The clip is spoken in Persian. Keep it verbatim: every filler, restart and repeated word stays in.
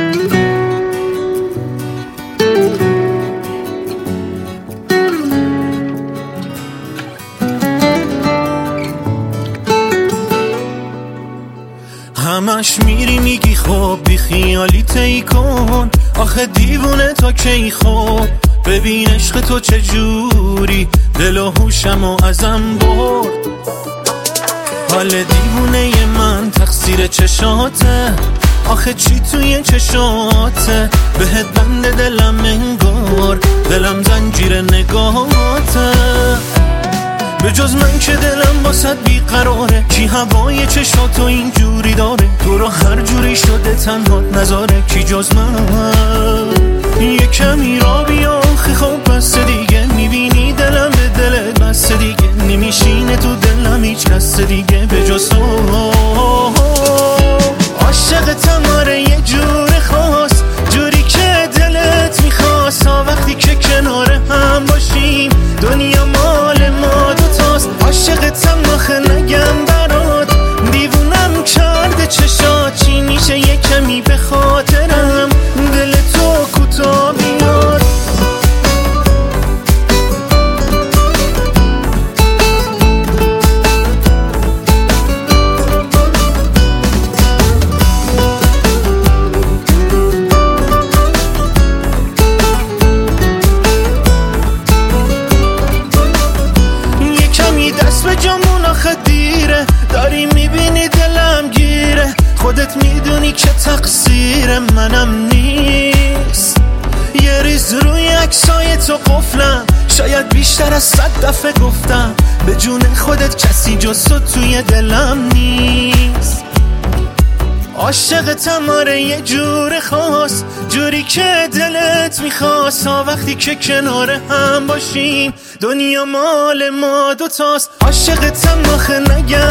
همش میری میگی خب بی خیالی تی کن، آخه دیوونه تا کی خب ببین عشق تو چجوری دل و هوشم و ازم برد. حال دیوونه من تقصیر چشاته، آخه چی توی چشاته بهت بند دلم انگار، دلم زنجیر نگاهاته. به جز من که دلم واسد بیقراره، کی هوای چشاتو اینجوری داره، تو رو هر جوری شده تنها نذاره، کی جز من. یه کمی را بیا آخه خب بس دیگه، میبینی دلم به دلت بس دیگه، نمیشینه تو دلم هیچ کس دیگه به جز تو. عاشقتم آره یه جور خاص، جوری که دلت میخواست، وقتی که کنار هم باشیم دنیا مال ما دوتاست. عاشقتم آخه نگم برات، دیوونم کرده چشات، چی میشه یه کمی به خاطرم دل تو کوتا بیاد. دست به جامون آخه دیره، داری میبینی دلم گیره، خودت میدونی که تقصیر منم نیست. یه ریز روی عکسای تو قفلم، شاید بیشتر از صد دفعه گفتم، به جون خودت کسی جز تو توی دلم نیست. عاشقتم آره یه جور خاص، جوری که دلت میخواست، وقتی که کنار هم باشیم دنیا مال ما دوتاست. عاشقتم آخه نگم